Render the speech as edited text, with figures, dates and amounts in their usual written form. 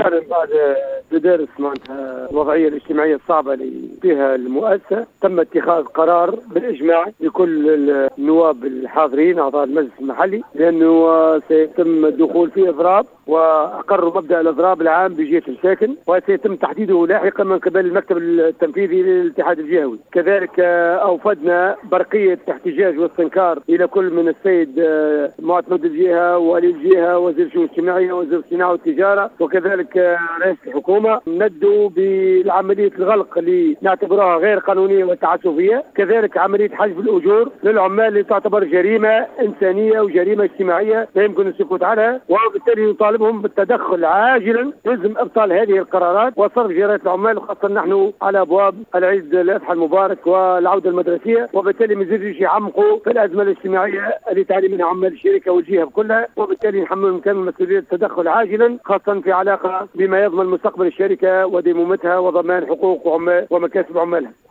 فعلا بعد تدارس معناتها الوضعيه الاجتماعيه الصعبه اللي فيها المؤسسه تم اتخاذ قرار بالاجماع لكل النواب الحاضرين اعضاء المجلس المحلي بانه سيتم الدخول في اضراب، واقروا مبدا الاضراب العام بجهه الساكن، وسيتم تحديده لاحقا من قبل المكتب التنفيذي للاتحاد الجهوي. كذلك اوفدنا برقيه احتجاج واستنكار الى كل من السيد معتمد الجهه وولي الجهه وزير الشؤون الاجتماعيه وزير الصناعه والتجاره وكذلك رئيس الحكومه، ندوا بعمليه الغلق اللي نعتبرها غير قانونيه وتعسفيه، كذلك عمليه حجب الاجور للعمال اللي تعتبر جريمه انسانيه وجريمه اجتماعيه لا يمكن السكوت عنها، وبالتالي نطالبهم بالتدخل عاجلا، يلزم ابطال هذه القرارات وصرف جرائم العمال، وخاصه نحن على ابواب العيد الاضحى المبارك والعوده المدرسيه، وبالتالي ما يزيدوش يعمقوا في الازمه الاجتماعيه اللي تعاني منها عمال الشركه والجهه كلها، وبالتالي نحملهم كامل مسؤوليه التدخل عاجلا، خاصه في علاقه بما يضمن مستقبل الشركه وديمومتها وضمان حقوق ومكاسب عمالها.